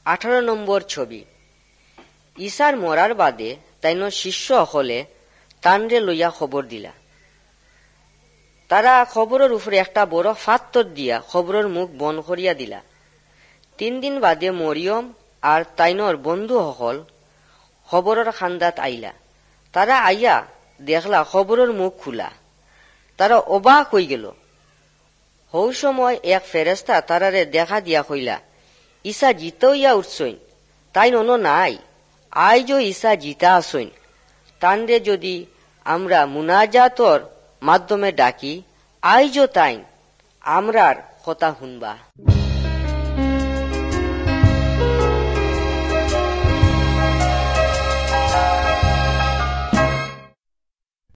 18 নম্বর ছবি। ঈশার মরার বাদে তাইন শিষ্য হলে তানরে লইয়া খবর দিলা। তারা খবরের উপরে একটা বড় ফাত্তর দিয়া খবরের মুখ বন্ধ করিয়া দিলা। 3 দিন বাদে মরিয়ম আর তাইনর বন্ধু হল খবরের খান্দাত আইলা। তারা আইয়া দেখলা খবরের মুখ খোলা। তারা অবাক হয়ে গেল। হৌ সময় এক ফেরেস্তা তারারে দেখা দিয়া কইলা, ঈশা জিতে হইয়া উঠছইন, তাই নন নাই, আইজও ঈশা জিতা আসইন। তানরে যদি আমরা মুনাজাতর মাধ্যমে ডাকি, আইজও তাইন আমরার কথা শুনবা।